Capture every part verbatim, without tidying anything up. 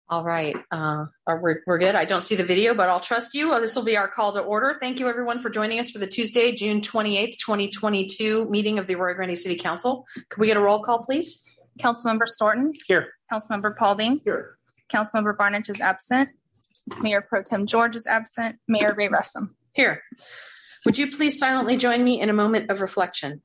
All right. Uh, are, we're, we're good. I don't see the video, but I'll trust you. Uh, this will be our call to order. Thank you, everyone, for joining us for the Tuesday, June twenty-eighth, twenty twenty-two meeting of the Arroyo Grande City Council. Could we get a roll call, please? Councilmember Storton. Here. Councilmember Paulding. Here. Councilmember Barnage is absent. Mayor Pro Tem George is absent. Mayor Ray Russum. Here. Would you please silently join me in a moment of reflection?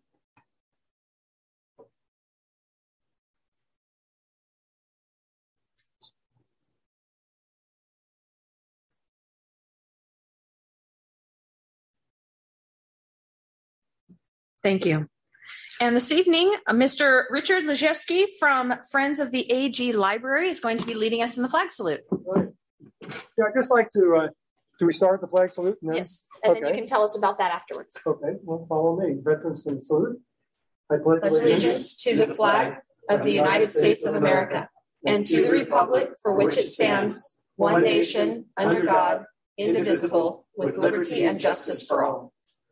Thank you. And this evening, uh, Mister Richard Lejewski from Friends of the A G Library is going to be leading us in the flag salute. Right. Yeah, I'd just like to, uh, do we start the flag salute? No? Yes, and okay. then you can tell us about that afterwards. Okay, well, follow me. Veterans can salute. I pledge allegiance to the flag of the United States of America and to the republic for which it stands, one nation, under God, indivisible, with liberty and justice for all.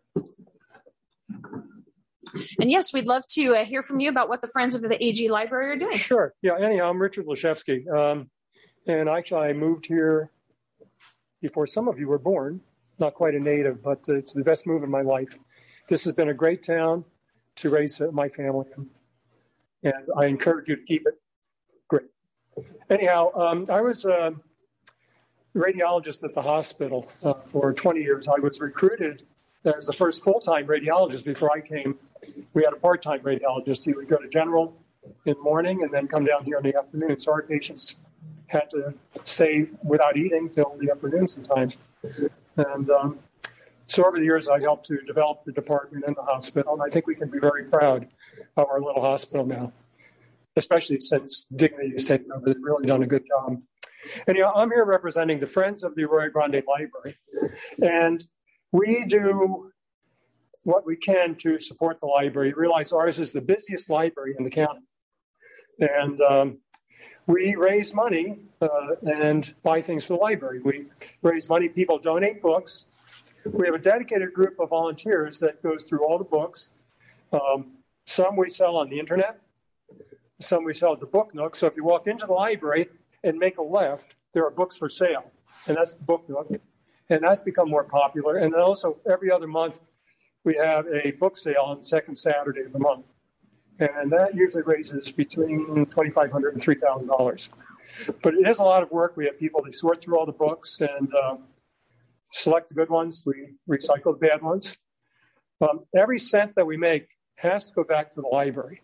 And yes, we'd love to uh, hear from you about what the Friends of the A G Library are doing. Sure. Yeah. Anyhow, I'm Richard Lejewski. Um, and actually, I moved here before some of you were born. Not quite a native, but it's the best move in my life. This has been a great town to raise uh, my family in. And I encourage you to keep it great. Anyhow, um, I was a radiologist at the hospital uh, for twenty years. I was recruited as the first full-time radiologist before I came. We had a part-time radiologist. He would go to general in the morning and then come down here in the afternoon. So our patients had to stay without eating till the afternoon sometimes. And um, so over the years, I helped to develop the department in the hospital. And I think we can be very proud of our little hospital now, especially since Dignity has taken over. They've really done a good job. And you know, I'm here representing the Friends of the Arroyo Grande Library. And we do what we can to support the library. Realize ours is the busiest library in the county. And um, we raise money uh, and buy things for the library. We raise money, people donate books. We have a dedicated group of volunteers that goes through all the books. Um, some we sell on the internet. Some we sell at the Book Nook. So if you walk into the library and make a left, there are books for sale. And that's the Book Nook. And that's become more popular. And then also every other month, we have a book sale on the second Saturday of the month. And that usually raises between twenty-five hundred dollars and three thousand dollars. But it is a lot of work. We have people, they sort through all the books and um, select the good ones. We recycle the bad ones. Um, every cent that we make has to go back to the library.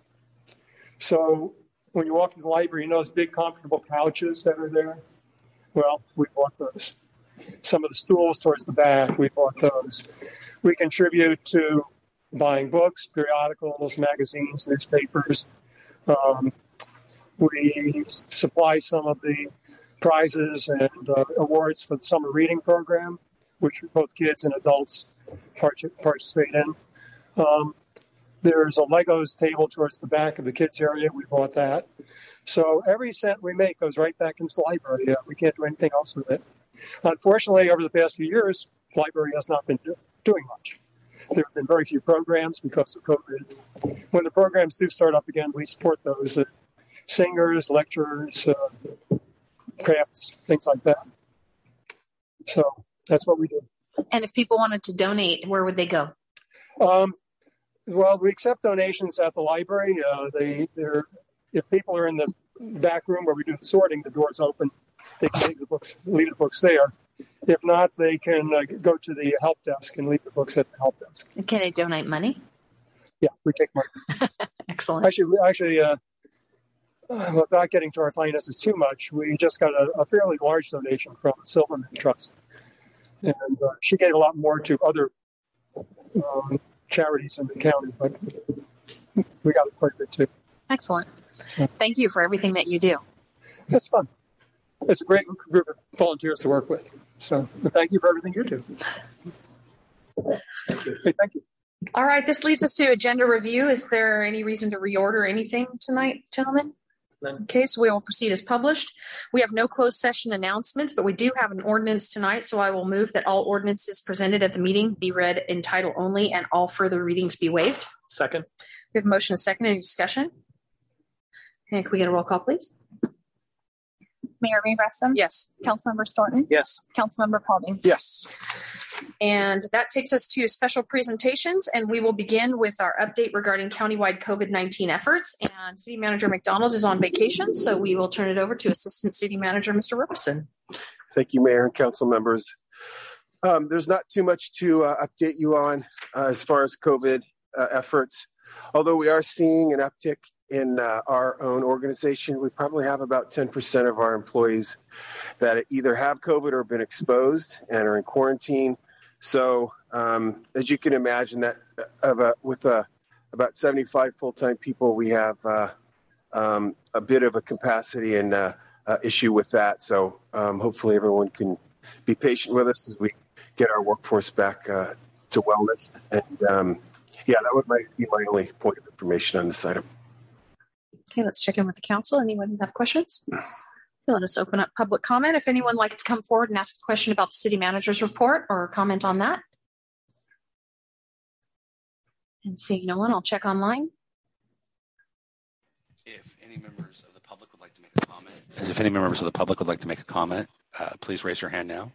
So when you walk into the library, you know those big comfortable couches that are there? Well, we bought those. Some of the stools towards the back, we bought those. We contribute to buying books, periodicals, magazines, newspapers. Um, we supply some of the prizes and uh, awards for the summer reading program, which both kids and adults participate in. Um, there's a Legos table towards the back of the kids area. We bought that. So every cent we make goes right back into the library. Uh, we can't do anything else with it. Unfortunately, over the past few years, the library has not been do- doing much. There have been very few programs because of COVID. When the programs do start up again, we support those. Uh, singers, lecturers, uh, crafts, things like that. So that's what we do. And if people wanted to donate, where would they go? Um, well, we accept donations at the library. Uh, they, they're, if people are in the back room where we do the sorting, the door's open. They can leave the books, leave the books there. If not, they can uh, go to the help desk and leave the books at the help desk. Can they donate money? Yeah, we take money. Excellent. Actually, we actually, uh, without getting to our finances too much, we just got a, a fairly large donation from the Silverman Trust. And uh, she gave a lot more to other um, charities in the county, but we got quite a bit too. Excellent. So, thank you for everything that you do. It's fun. It's a great group of volunteers to work with. So thank you for everything you do. Thank you. Hey, thank you. All right. This leads us to agenda review. Is there any reason to reorder anything tonight, gentlemen? No. Okay, so we will proceed as published. We have no closed session announcements, but we do have an ordinance tonight. So I will move that all ordinances presented at the meeting be read in title only and all further readings be waived. Second. We have a motion and a second. Any discussion? And can we get a roll call, please? Mayor Ray Ressam. Yes. Councilmember Thornton. Yes. Councilmember Paulding. Yes. And that takes us to special presentations, and we will begin with our update regarding countywide COVID nineteen efforts. And City Manager McDonald is on vacation, so we will turn it over to Assistant City Manager Mister Robeson. Thank you, Mayor and council members. Um, there's not too much to uh, update you on uh, as far as COVID uh, efforts, although we are seeing an uptick in uh, our own organization. We probably have about ten percent of our employees that either have COVID or been exposed and are in quarantine. So um, as you can imagine, that of a, with a, about seventy-five full-time people, we have uh, um, a bit of a capacity and uh, uh, issue with that. So um, hopefully everyone can be patient with us as we get our workforce back uh, to wellness. And um, yeah, that would might be my only point of information on this item. Okay, let's check in with the council. Anyone have questions? Let us open up public comment. If anyone would like to come forward and ask a question about the city manager's report or comment on that. And seeing no one, I'll check online. If any members of the public would like to make a comment, as if any members of the public would like to make a comment, uh, please raise your hand now.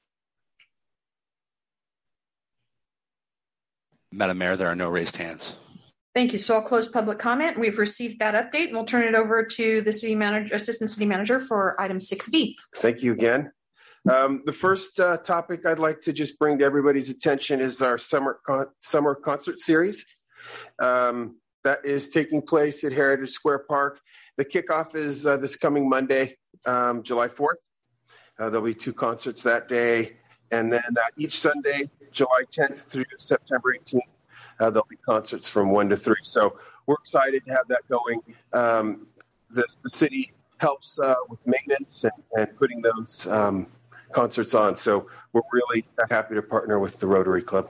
Madam Mayor, there are no raised hands. Thank you. So I'll close public comment. We've received that update, and we'll turn it over to the city manager, assistant city manager for item six B. Thank you again. Um, the first uh, topic I'd like to just bring to everybody's attention is our summer con- summer concert series. Um, that is taking place at Heritage Square Park. The kickoff is uh, this coming Monday, um, July fourth. Uh, there'll be two concerts that day. And then uh, each Sunday, July tenth through September eighteenth, Uh, there'll be concerts from one to three. So we're excited to have that going. Um, the, the city helps uh, with maintenance and, and putting those um, concerts on. So we're really happy to partner with the Rotary Club.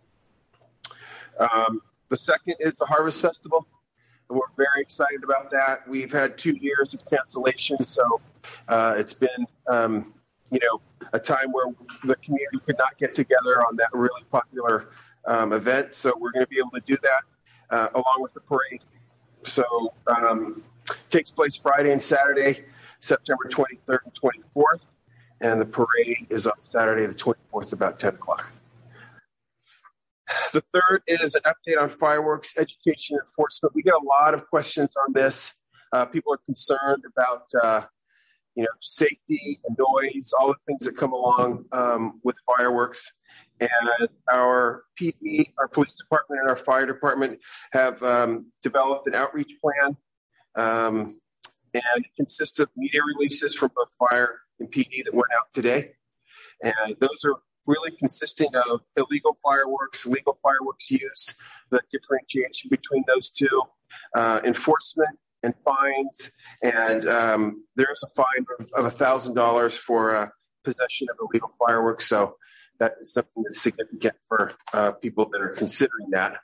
Um, the second is the Harvest Festival. We're very excited about that. We've had two years of cancellation. So uh, it's been, um, you know, a time where the community could not get together on that really popular Um, event, so we're going to be able to do that uh, along with the parade. So um, takes place Friday and Saturday, September twenty-third and twenty-fourth, and the parade is on Saturday the twenty-fourth about ten o'clock. The third is an update on fireworks education enforcement. We get a lot of questions on this. Uh, people are concerned about uh, you know safety and noise, all the things that come along um, with fireworks. And our P D, our police department, and our fire department have um, developed an outreach plan. Um, and it consists of media releases from both fire and P D that went out today. And those are really consisting of illegal fireworks, legal fireworks use, the differentiation between those two, uh, enforcement and fines. And um, there is a fine of, of one thousand dollars for uh, possession of illegal fireworks. So that is something that's significant for uh, people that are considering that.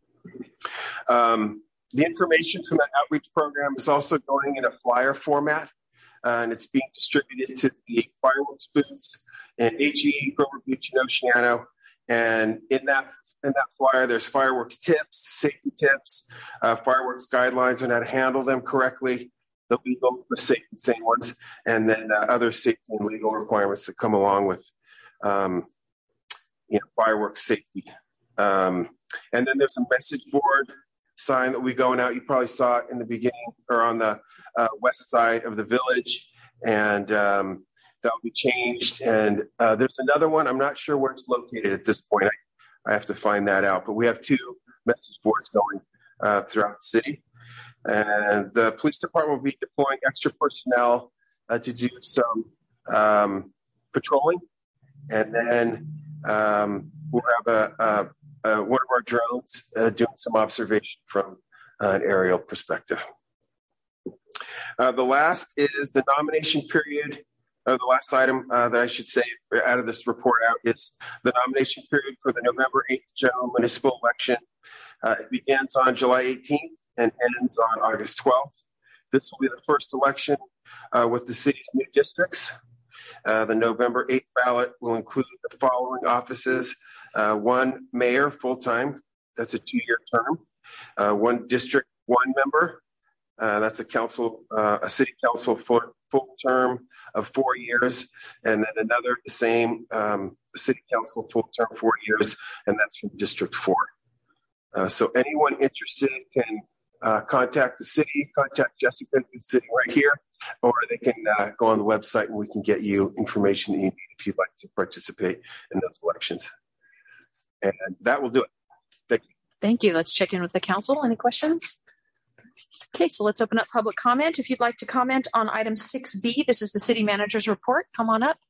Um, the information from that outreach program is also going in a flyer format, uh, and it's being distributed to the fireworks booths in H E, Grover Beach, and Oceano. And in that in that flyer, there's fireworks tips, safety tips, uh, fireworks guidelines on how to handle them correctly, the legal, the safe and sane ones, and then uh, other safety and legal requirements that come along with um, you know, fireworks safety. Um, and then there's a message board sign that we going out. You probably saw it in the beginning or on the uh, west side of the village. And um, that'll be changed. And uh, there's another one. I'm not sure where it's located at this point. I, I have to find that out. But we have two message boards going uh, throughout the city. And the police department will be deploying extra personnel uh, to do some um, patrolling. And then Um, we'll have a, a, a, one of our drones uh, doing some observation from uh, an aerial perspective. Uh, the last is the nomination period. Uh, the last item uh, that I should say out of this report out is the nomination period for the November eighth general municipal election. Uh, it begins on July eighteenth and ends on August twelfth. This will be the first election uh, with the city's new districts. Uh, the November eighth ballot will include the following offices. Uh, one mayor full-time, that's a two-year term. Uh, one district one member, Uh, that's a council, uh, a city council full, full term of four years, and then another the same um, city council full term four years, and that's from District Four. Uh, so anyone interested can uh, contact the city, contact Jessica, who's sitting right here, or they can uh, go on the website and we can get you information that you need if you'd like to participate in those elections. And that will do it. Thank you. Thank you. Let's check in with the council. Any questions? Okay, so let's open up public comment. If you'd like to comment on item six B, this is the city manager's report. Come on up.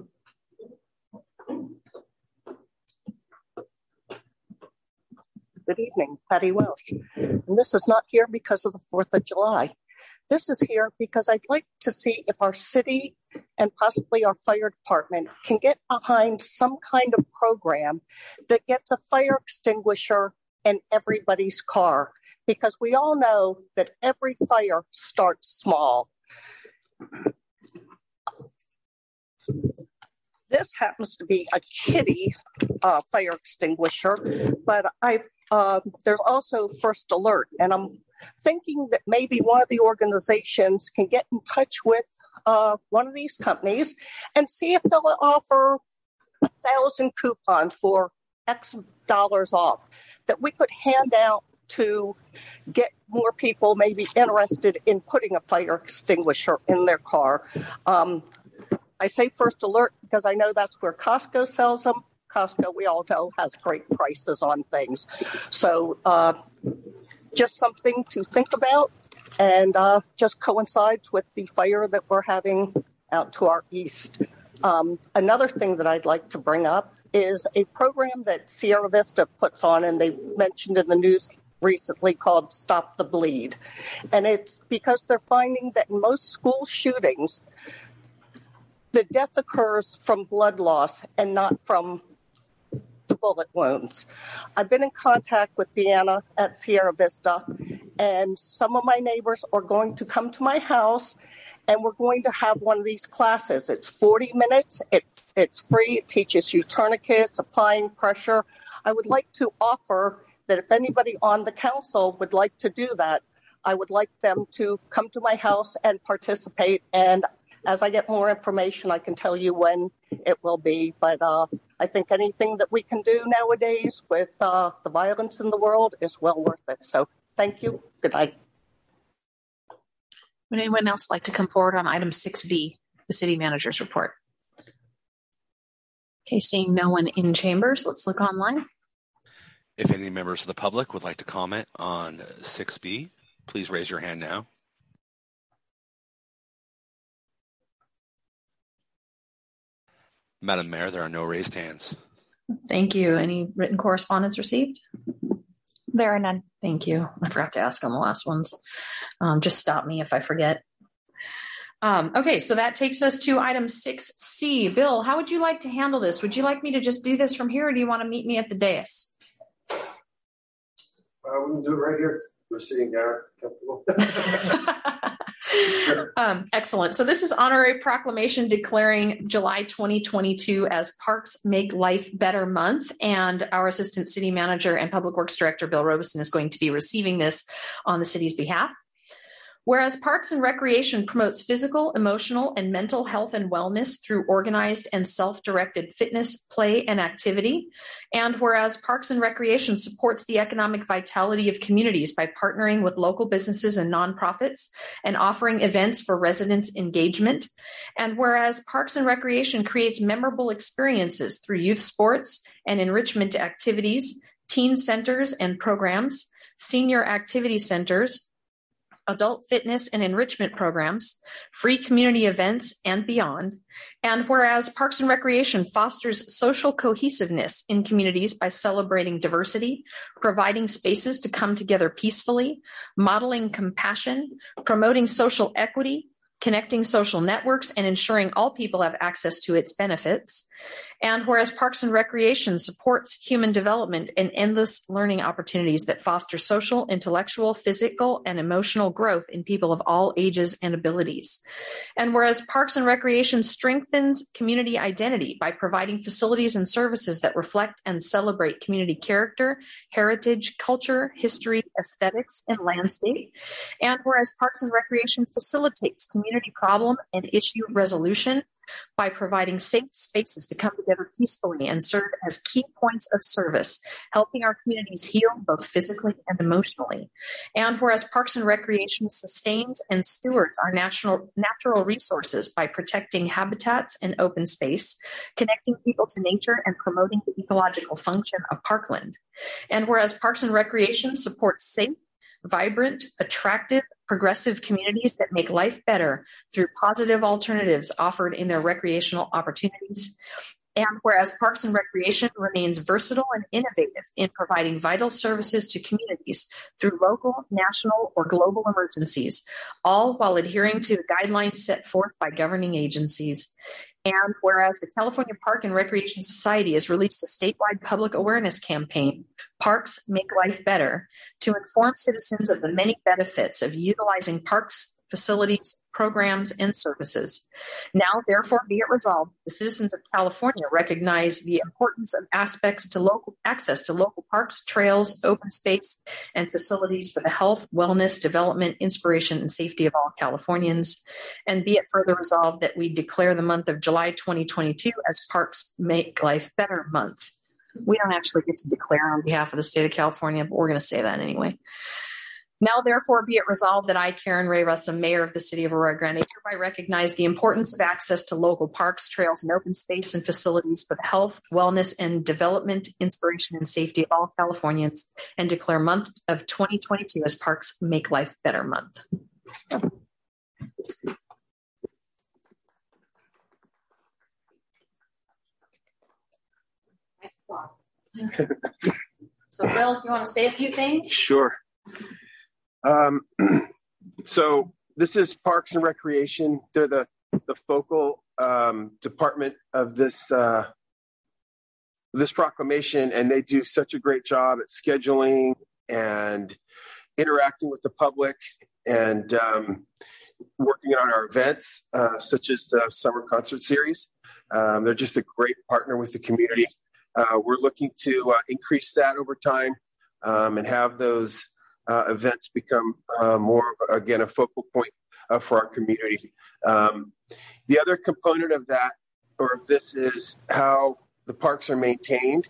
Good evening, Patty Welsh. And this is not here because of the fourth of July. This is here because I'd like to see if our city and possibly our fire department can get behind some kind of program that gets a fire extinguisher in everybody's car. Because we all know that every fire starts small. This happens to be a kitty uh, fire extinguisher, but I uh, there's also First Alert, and I'm thinking that maybe one of the organizations can get in touch with uh, one of these companies and see if they'll offer a thousand coupons for X dollars off that we could hand out to get more people maybe interested in putting a fire extinguisher in their car. Um, I say First Alert because I know that's where Costco sells them. Costco, we all know, has great prices on things. So uh, just something to think about, and uh, just coincides with the fire that we're having out to our east. Um, another thing that I'd like to bring up is a program that Sierra Vista puts on, and they mentioned in the news recently, called Stop the Bleed. And it's because they're finding that in most school shootings, the death occurs from blood loss and not from the bullet wounds. I've been in contact with Deanna at Sierra Vista, and some of my neighbors are going to come to my house, and we're going to have one of these classes. It's forty minutes. It's, it's free. It teaches you tourniquets, applying pressure. I would like to offer that if anybody on the council would like to do that, I would like them to come to my house and participate. And as I get more information, I can tell you when it will be. But uh, I think anything that we can do nowadays with uh, the violence in the world is well worth it. So thank you. Good night. Would anyone else like to come forward on item six B, the city manager's report? Okay, seeing no one in chambers, let's look online. If any members of the public would like to comment on six B, please raise your hand now. Madam Mayor, there are no raised hands. Thank you. Any written correspondence received? There are none. Thank you. I forgot to ask on the last ones. Um, just stop me if I forget. Um, okay, so that takes us to item six C. Bill, how would you like to handle this? Would you like me to just do this from here, or do you want to meet me at the dais? Uh, we can do it right here. We're sitting down. It's comfortable. um, excellent. So this is honorary proclamation declaring July twenty twenty-two as Parks Make Life Better Month. And our Assistant City Manager and Public Works Director, Bill Robeson, is going to be receiving this on the city's behalf. Whereas Parks and Recreation promotes physical, emotional, and mental health and wellness through organized and self-directed fitness, play, and activity. And whereas Parks and Recreation supports the economic vitality of communities by partnering with local businesses and nonprofits and offering events for residents' engagement. And whereas Parks and Recreation creates memorable experiences through youth sports and enrichment activities, teen centers and programs, senior activity centers, adult fitness and enrichment programs, free community events, and beyond. And whereas Parks and Recreation fosters social cohesiveness in communities by celebrating diversity, providing spaces to come together peacefully, modeling compassion, promoting social equity, connecting social networks, and ensuring all people have access to its benefits. And whereas Parks and Recreation supports human development and endless learning opportunities that foster social, intellectual, physical, and emotional growth in people of all ages and abilities. And whereas Parks and Recreation strengthens community identity by providing facilities and services that reflect and celebrate community character, heritage, culture, history, aesthetics, and landscape. And whereas Parks and Recreation facilitates community problem and issue resolution by providing safe spaces to come together peacefully and serve as key points of service, helping our communities heal both physically and emotionally. And whereas Parks and Recreation sustains and stewards our natural, natural resources by protecting habitats and open space, connecting people to nature, and promoting the ecological function of parkland. And whereas Parks and Recreation supports safe, vibrant, attractive, progressive communities that make life better through positive alternatives offered in their recreational opportunities. And whereas Parks and Recreation remains versatile and innovative in providing vital services to communities through local, national, or global emergencies, all while adhering to the guidelines set forth by governing agencies. And whereas the California Park and Recreation Society has released a statewide public awareness campaign, Parks Make Life Better, to inform citizens of the many benefits of utilizing parks, facilities, programs, and services. Now, therefore, be it resolved, the citizens of California recognize the importance of aspects to local access to local parks, trails, open space, and facilities for the health, wellness, development, inspiration, and safety of all Californians. And be it further resolved that we declare the month of July twenty twenty-two as Parks Make Life Better month. We don't actually get to declare on behalf of the state of California, but we're going to say that anyway. Now, therefore, be it resolved that I, Karen Ray Russum, Mayor of the City of Arroyo Grande, hereby recognize the importance of access to local parks, trails, and open space and facilities for the health, wellness, and development, inspiration, and safety of all Californians, and declare month of twenty twenty-two as Parks Make Life Better month. Nice applause. So, Bill, you want to say a few things? Sure. Um, so this is Parks and Recreation. They're the, the focal um, department of this uh, this proclamation, and they do such a great job at scheduling and interacting with the public and um, working on our events, uh, such as the summer concert series. Um, they're just a great partner with the community. Uh, we're looking to uh, increase that over time um, and have those Uh, events become uh, more, again, a focal point uh, for our community. Um, the other component of that, or this, is how the parks are maintained.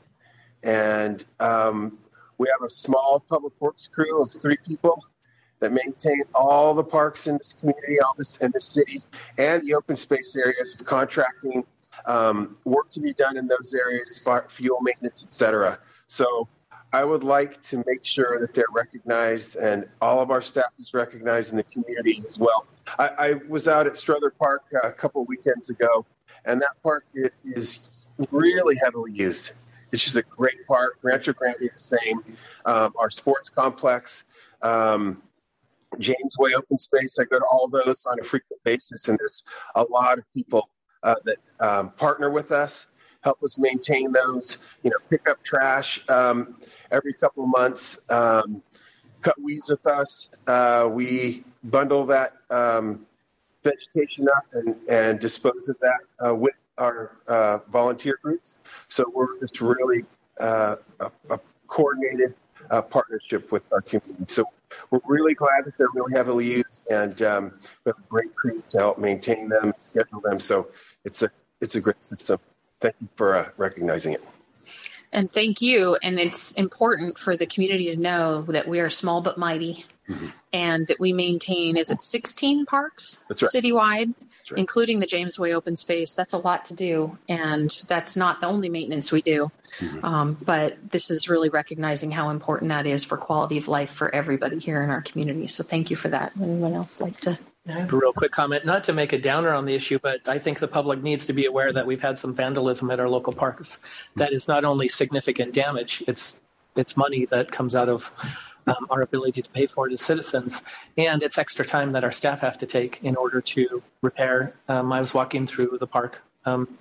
And um, we have a small public works crew of three people that maintain all the parks in this community, all this in the city, and the open space areas, contracting um, work to be done in those areas, fuel maintenance, et cetera. So I would like to make sure that they're recognized, and all of our staff is recognized in the community as well. I, I was out at Strother Park a couple of weekends ago, and that park is really heavily used. It's just a great park. Rancho Grande is the same. Um, our sports complex, um, James Way Open Space, I go to all those on a frequent basis, and there's a lot of people uh, that um, partner with us, help us maintain those, you know, pick up trash um, every couple of months, um, cut weeds with us. Uh, we bundle that um, vegetation up and, and dispose of that uh, with our uh, volunteer groups. So we're just really uh, a, a coordinated uh, partnership with our community. So we're really glad that they're really heavily used, and um, we have a great crew to help maintain them, schedule them. So it's a it's a great system. Thank you for uh, recognizing it. And thank you. And it's important for the community to know that we are small but mighty, mm-hmm. and that we maintain, is it sixteen parks That's right. citywide, That's right. including the James Way Open Space. That's a lot to do. And that's not the only maintenance we do. Mm-hmm. Um, but this is really recognizing how important that is for quality of life for everybody here in our community. So thank you for that. Anyone else like to? I have a real quick comment, not to make a downer on the issue, but I think the public needs to be aware that we've had some vandalism at our local parks. That is not only significant damage, it's it's money that comes out of um, our ability to pay for it as citizens, and it's extra time that our staff have to take in order to repair. Um, I was walking through the park um,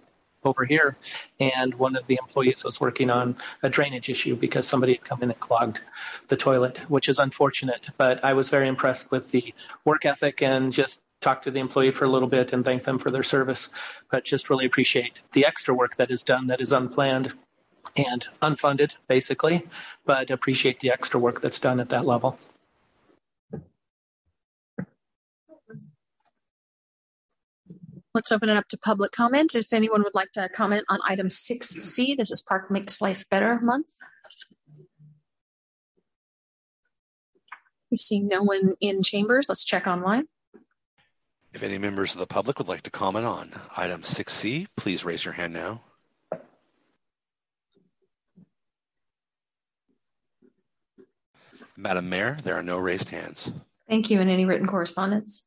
over here, and one of the employees was working on a drainage issue because somebody had come in and clogged the toilet, which is unfortunate. But I was very impressed with the work ethic and just talked to the employee for a little bit and thanked them for their service. But just really appreciate the extra work that is done that is unplanned and unfunded, basically, but appreciate the extra work that's done at that level. Let's open it up to public comment. If anyone would like to comment on item six C, this is Park Makes Life Better Month. We see no one in chambers. Let's check online. If any members of the public would like to comment on item six C, please raise your hand now. Madam Mayor, there are no raised hands. Thank you. And any written correspondence?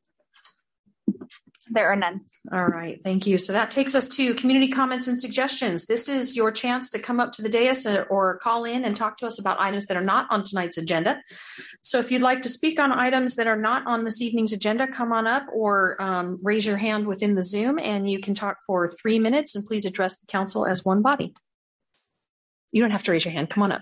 There are none. All right. Thank you. So that takes us to community comments and suggestions. This is your chance to come up to the dais or call in and talk to us about items that are not on tonight's agenda. So if you'd like to speak on items that are not on this evening's agenda, come on up or um, raise your hand within the Zoom and you can talk for three minutes and please address the council as one body. You don't have to raise your hand. Come on up.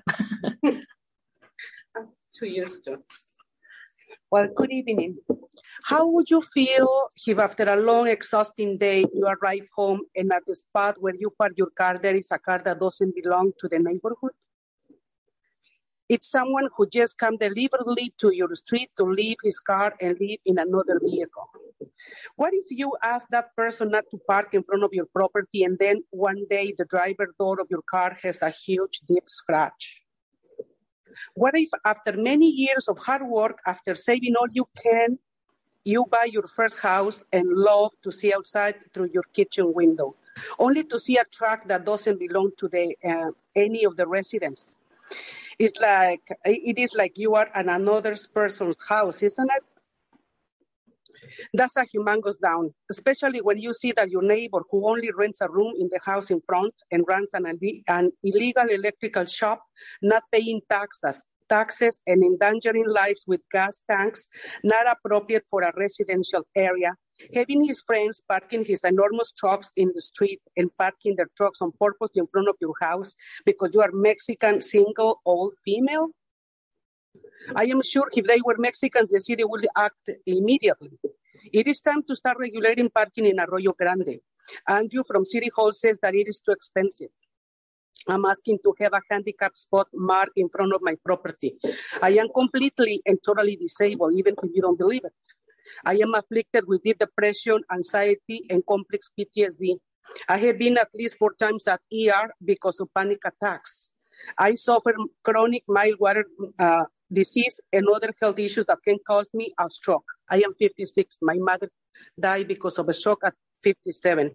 Two years ago. Well, good evening. How would you feel if after a long, exhausting day, you arrive home and at the spot where you park your car, there is a car that doesn't belong to the neighborhood? It's someone who just come deliberately to your street to leave his car and live in another vehicle. What if you ask that person not to park in front of your property and then one day the driver door of your car has a huge, deep scratch? What if after many years of hard work, after saving all you can, you buy your first house and love to see outside through your kitchen window, only to see a truck that doesn't belong to the uh, any of the residents? It's like, it is like you are in another person's house, isn't it? That's a humongous down, especially when you see that your neighbor who only rents a room in the house in front and runs an, an illegal electrical shop, not paying taxes, taxes and endangering lives with gas tanks, not appropriate for a residential area, having his friends parking his enormous trucks in the street and parking their trucks on purpose in front of your house because you are Mexican, single, old, female. I am sure if they were Mexicans, the city would act immediately. It is time to start regulating parking in Arroyo Grande. Andrew from City Hall says that it is too expensive. I'm asking to have a handicap spot marked in front of my property. I am completely and totally disabled, even if you don't believe it. I am afflicted with deep depression, anxiety, and complex P T S D. I have been at least four times at E R because of panic attacks. I suffer chronic mild water uh, disease and other health issues that can cause me a stroke. I am fifty-six. My mother died because of a stroke at fifty-seven.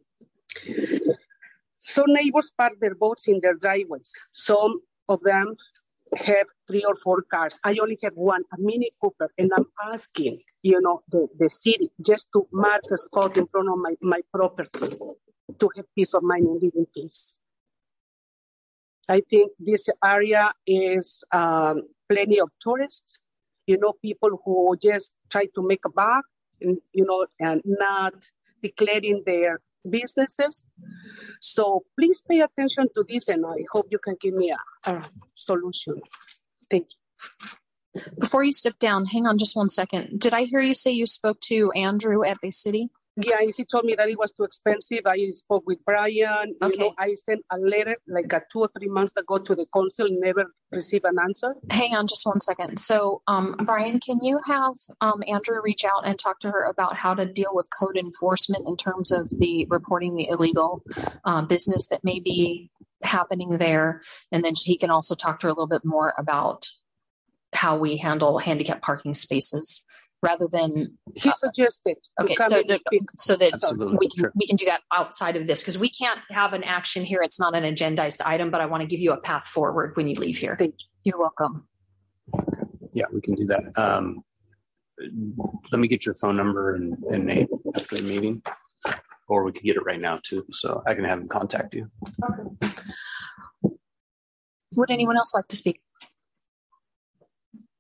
Some neighbors park their boats in their driveways. Some of them have three or four cars. I only have one, a Mini Cooper, and I'm asking, you know, the, the city just to mark a spot in front of my, my property to have peace of mind and live in peace. I think this area is um, plenty of tourists, you know, people who just try to make a buck, and, you know, and not declaring their businesses. So please pay attention to this, and I hope you can give me a, a solution. Thank you. Before you step down, hang on just one second. Did I hear you say you spoke to Andrew at the city? Yeah, and he told me that it was too expensive. I spoke with Brian. Okay. You know, I sent a letter like a two or three months ago to the council, never received an answer. Hang on just one second. So, um, Brian, can you have um, Andrew reach out and talk to her about how to deal with code enforcement in terms of the reporting the illegal uh, business that may be happening there? And then he can also talk to her a little bit more about how we handle handicap parking spaces. Rather than he uh, suggested, okay, so that, so that Absolutely. we can Sure. we can do that outside of this because we can't have an action here. It's not an agendized item, but I want to give you a path forward when you leave here. Thank you. You're welcome. Yeah, we can do that. Um, let me get your phone number and, and name after the meeting, or we could get it right now too, so I can have him contact you. Okay. Would anyone else like to speak?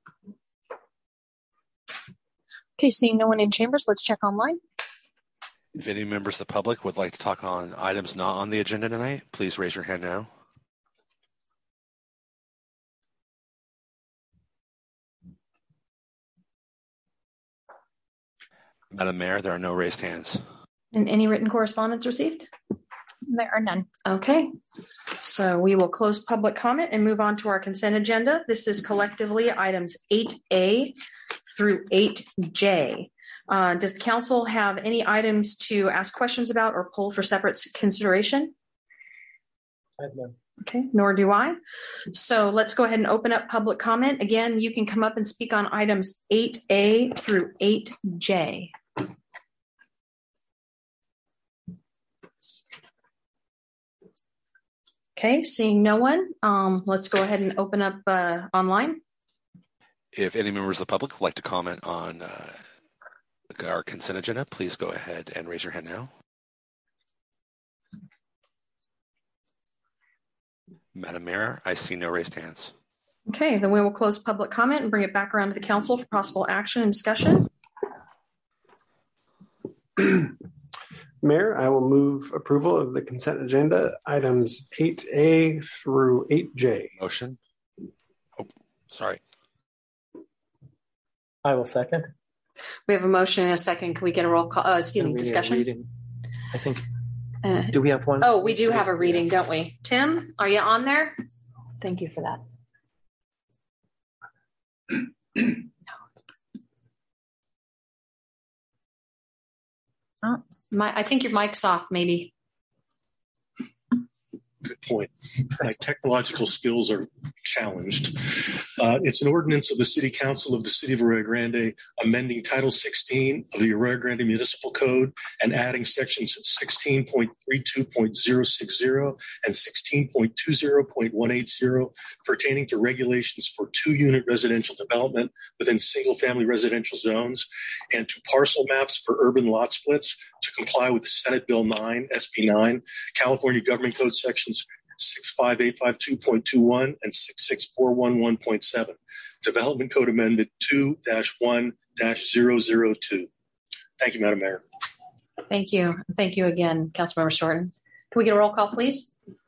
Okay, seeing no one in chambers, let's check online. If any members of the public would like to talk on items not on the agenda tonight, please raise your hand now. Madam Mayor, there are no raised hands. And any written correspondence received? There are none. Okay, so we will close public comment and move on to our consent agenda. This is collectively items eight A through eight J. Uh, does the council have any items to ask questions about or pull for separate consideration? I have none. Okay, nor do I. So let's go ahead and open up public comment. Again, you can come up and speak on items eight A through eight J. Okay, seeing no one, um, let's go ahead and open up uh, online. If any members of the public would like to comment on uh, our consent agenda, please go ahead and raise your hand now. Madam Mayor, I see no raised hands. Okay, then we will close public comment and bring it back around to the council for possible action and discussion. Mayor, I will move approval of the consent agenda, items eight A through eight J. Motion. Oh, sorry. I will second. We have a motion and a second. Can we get a roll call? Uh, excuse me, We need a discussion? reading. I think. Uh, Do we have one? oh, we do have a reading, don't we? Tim, are you on there? Thank you for that. Oh, my, I think your mic's off, maybe. Good point. My technological skills are challenged. Uh, it's an ordinance of the City Council of the City of Arroyo Grande amending Title sixteen of the Arroyo Grande Municipal Code and adding sections sixteen point thirty-two point zero six zero and sixteen point twenty point one eighty pertaining to regulations for two-unit residential development within single-family residential zones and to parcel maps for urban lot splits to comply with Senate Bill nine, S B nine, California Government Code sections six five eight five two point two one and six six four one one point seven. Development Code Amendment two dash one dash zero zero two. Thank you, Madam Mayor. Thank you. Thank you again, Councilmember Storton. Can we get a roll call, please?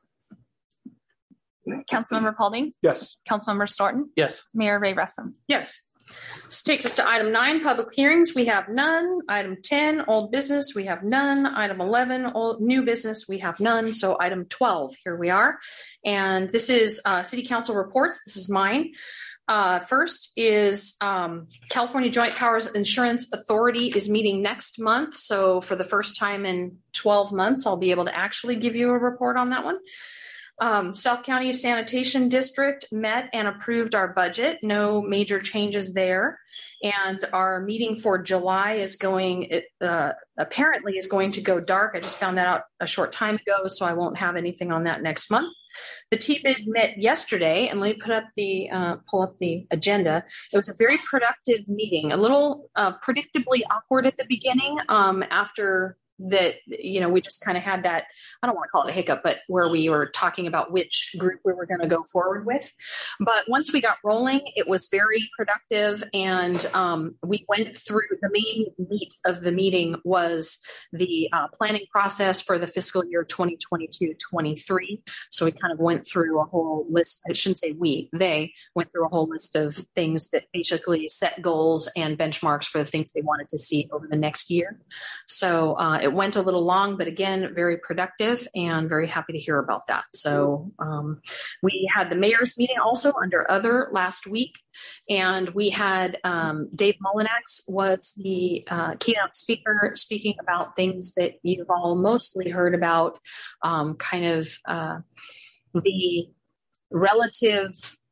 Councilmember Paulding? Yes. Councilmember Storton? Yes. Mayor Ray Russom? Yes. This takes us to item nine, public hearings. We have none. Item ten, old business. We have none. Item eleven, old new business. We have none. So item twelve, here we are. And this is uh, City Council reports. This is mine. Uh, first is um, California Joint Powers Insurance Authority is meeting next month. So for the first time in twelve months, I'll be able to actually give you a report on that one. Um, South County Sanitation District met and approved our budget. No major changes there. And our meeting for July is going, it, uh, apparently is going to go dark. I just found that out a short time ago, so I won't have anything on that next month. The T B I D met yesterday, and let me put up the, uh, pull up the agenda. It was a very productive meeting, a little uh, predictably awkward at the beginning um, after that, you know, we just kind of had that, I don't want to call it a hiccup, but where we were talking about which group we were going to go forward with. But once we got rolling, it was very productive. And um, we went through the main meat of the meeting was the uh, planning process for the fiscal year twenty twenty-two twenty-three. So we kind of went through a whole list. I shouldn't say we, they went through a whole list of things that basically set goals and benchmarks for the things they wanted to see over the next year. So uh, it went a little long, but again, very productive and very happy to hear about that. So um, we had the mayor's meeting also under other last week, and we had um, Dave Mullinax was the uh, keynote speaker speaking about things that you've all mostly heard about, um, kind of uh, the relative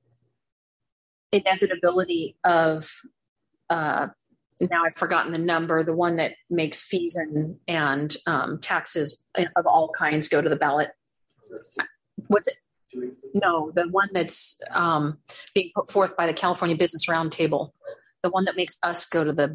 inevitability of uh, now I've forgotten the number, the one that makes fees and, and um, taxes of all kinds go to the ballot. What's it? No, the one that's um, being put forth by the California Business Roundtable, the one that makes us go to the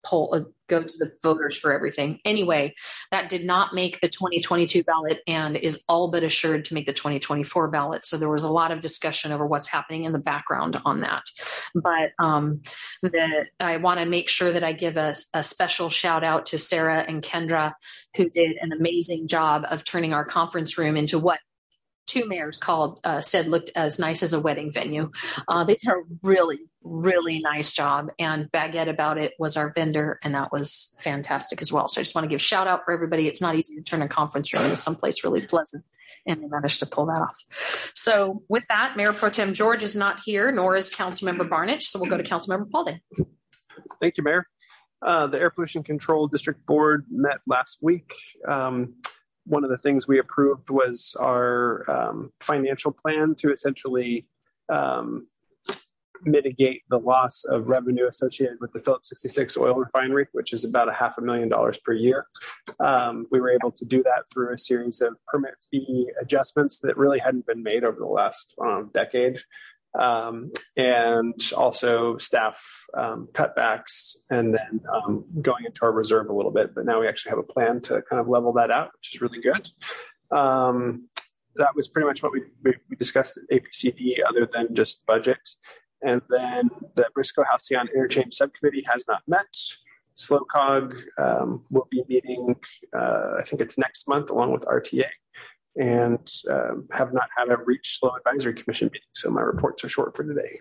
poll, uh, go to the voters for everything. Anyway, that did not make the twenty twenty-two ballot and is all but assured to make the twenty twenty-four ballot. So there was a lot of discussion over what's happening in the background on that. But um, the, I want to make sure that I give a, a special shout out to Sarah and Kendra, who did an amazing job of turning our conference room into what two mayors called, uh, said looked as nice as a wedding venue. Uh, they did a really, really nice job. And Baguette About It was our vendor, and that was fantastic as well. So I just want to give a shout out for everybody. It's not easy to turn a conference room into someplace really pleasant, and they managed to pull that off. So with that, Mayor Pro Tem George is not here, nor is Councilmember Barnich. So we'll go to Councilmember Paulding. Thank you, Mayor. Uh, the Air Pollution Control District Board met last week. Um, One of the things we approved was our um, financial plan to essentially um, mitigate the loss of revenue associated with the Phillips sixty-six oil refinery, which is about a half a million dollars per year. Um, we were able to do that through a series of permit fee adjustments that really hadn't been made over the last um, decade. Um, and also staff um, cutbacks, and then um, going into our reserve a little bit. But now we actually have a plan to kind of level that out, which is really good. Um, that was pretty much what we, we, we discussed at A P C D, other than just budget. And then the Briscoe Halcyon Interchange Subcommittee has not met. SLOCOG um, will be meeting, uh, I think it's next month, along with R T A. And um, have not had a Reach Slow Advisory Commission meeting. So my reports are short for today.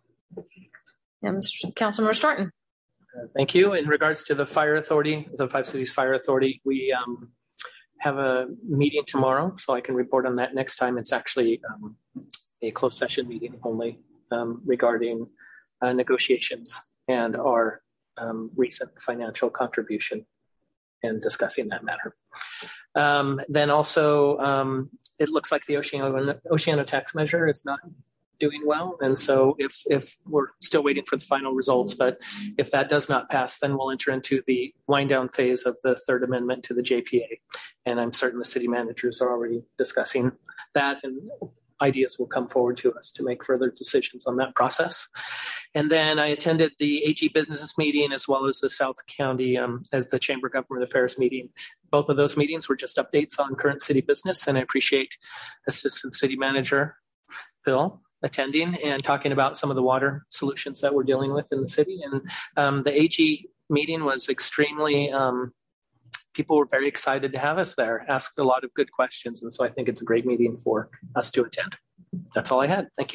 Yeah, Mister Councilmember Staunton. Uh, thank you. In regards to the Fire Authority, the Five Cities Fire Authority, we um, have a meeting tomorrow, so I can report on that next time. It's actually um, a closed session meeting only um, regarding uh, negotiations and our um, recent financial contribution and discussing that matter. Um, then also, um, it looks like the Oceano, Oceano tax measure is not doing well. And so if, if we're still waiting for the final results, but if that does not pass, then we'll enter into the wind down phase of the third amendment to the J P A. And I'm certain the city managers are already discussing that, and ideas will come forward to us to make further decisions on that process. And then I attended the A G business meeting, as well as the South County um, as the Chamber of Government Affairs meeting. Both of those meetings were just updates on current city business, and I appreciate Assistant City Manager Bill attending and talking about some of the water solutions that we're dealing with in the city. And um, the A G meeting was extremely, um, people were very excited to have us there, asked a lot of good questions. And so I think it's a great meeting for us to attend. That's all I had. Thank you.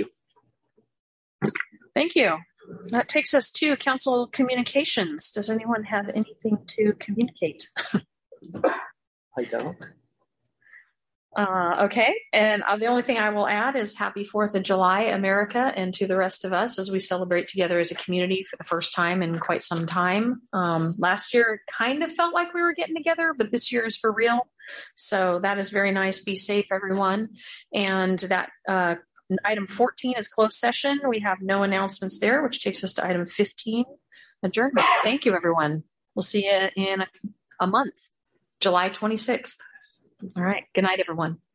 Thank you. That takes us to council communications. Does anyone have anything to communicate? I don't. Uh, okay. And uh, the only thing I will add is happy fourth of July, America, and to the rest of us as we celebrate together as a community for the first time in quite some time. Um, last year kind of felt like we were getting together, but this year is for real. So that is very nice. Be safe, everyone. And that uh, item fourteen is closed session. We have no announcements there, which takes us to item fifteen, adjournment. Thank you, everyone. We'll see you in a, a month, July twenty-sixth. All right. Good night, everyone.